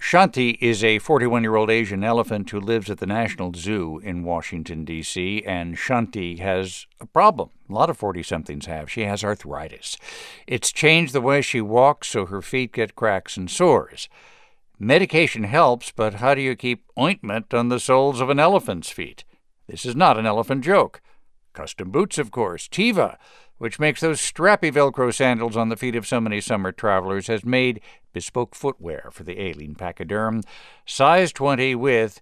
Shanti is a 41-year-old Asian elephant who lives at the National Zoo in Washington, D.C., and Shanti has a problem. A lot of 40-somethings have. She has arthritis. It's changed the way she walks, so her feet get cracks and sores. Medication helps, but how do you keep ointment on the soles of an elephant's feet? This is not an elephant joke. Custom boots, of course. Teva, which makes those strappy Velcro sandals on the feet of so many summer travelers, has made bespoke footwear for the ailing pachyderm, size 20 with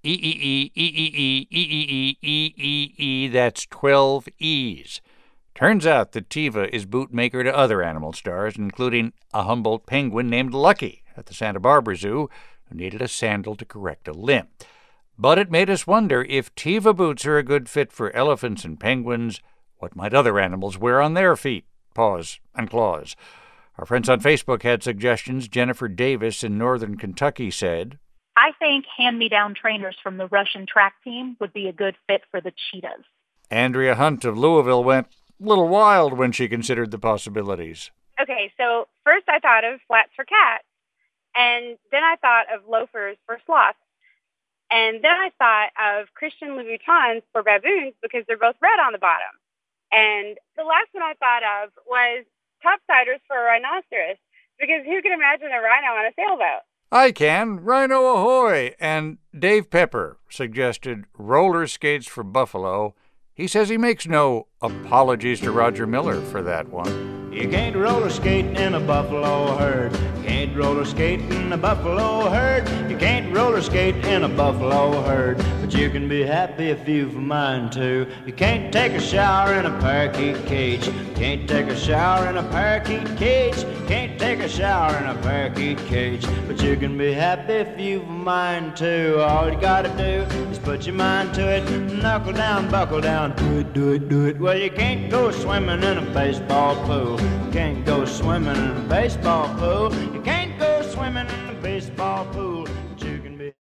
EEE, that's 12 E's. Turns out that Teva is bootmaker to other animal stars, including a Humboldt penguin named Lucky at the Santa Barbara Zoo, who needed a sandal to correct a limp. But it made us wonder, if Teva boots are a good fit for elephants and penguins, what might other animals wear on their feet, paws, and claws? Our friends on Facebook had suggestions. Jennifer Davis in northern Kentucky said, I think hand-me-down trainers from the Russian track team would be a good fit for the cheetahs. Andrea Hunt of Louisville went a little wild when she considered the possibilities. Okay, so first I thought of flats for cats, and then I thought of loafers for sloths, and then I thought of Christian Louboutins for baboons because they're both red on the bottom. And the last one I thought of was topsiders for a rhinoceros, because who can imagine a rhino on a sailboat? I can. Rhino ahoy! And Dave Pepper suggested roller skates for buffalo. He says he makes no apologies to Roger Miller for that one. You can't roller skate in a buffalo herd. You can't roller skate in a buffalo herd. You can't roller skate in a buffalo herd. But you can be happy if you've a mind to. You can't take a shower in a parakeet cage. You can't take a shower in a parakeet cage. You can't take a shower in a parakeet cage. But you can be happy if you've a mind to. All you gotta do is put your mind to it. Knuckle down, buckle down, do it, do it, do it. Well, you can't go swimming in a baseball pool. You can't go swimming in a baseball pool. You can't go swimming in a baseball pool.